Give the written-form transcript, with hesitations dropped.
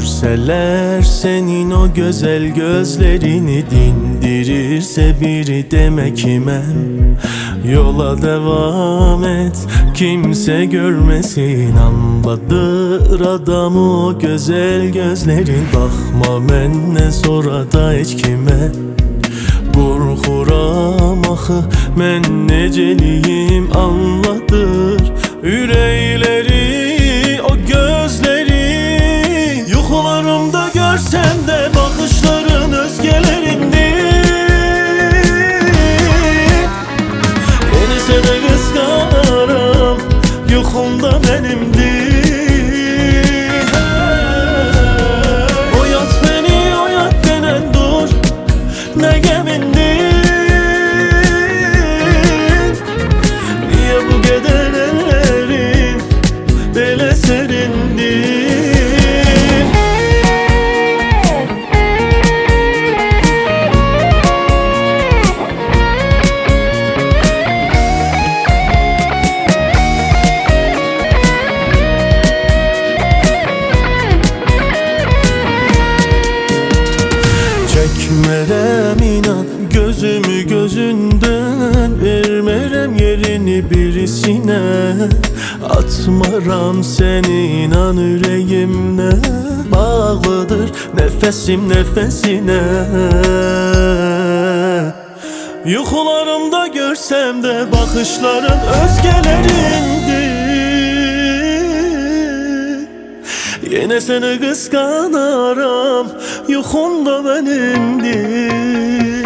Görseler senin o güzel gözlerini, dindirirse biri demek imem. Yola devam et, kimse görmesin, anladır adamı o güzel gözlerin. Bakma menne sonra da hiç kime, qorxuram axı mən neceliyim, anladır ürəkləri o gözləri. Yuxularımda görsəm də baxışların özgələrindir. Yeni sənə qısqanaram, yuxumda mənimdir. Oyat beni, oyat denən dur, nə gəmindir. Niyə bu qədər əllərin belə sərindir? Çekmerem inan gözümü gözünden, vermerem yerini birisine. Atmaram seni inan yüreğimle, bağlıdır nefesim nefesine. Yuxularımda görsem de bakışların özgelerindir. Yine seni kıskanaram, yuxumda benimdir.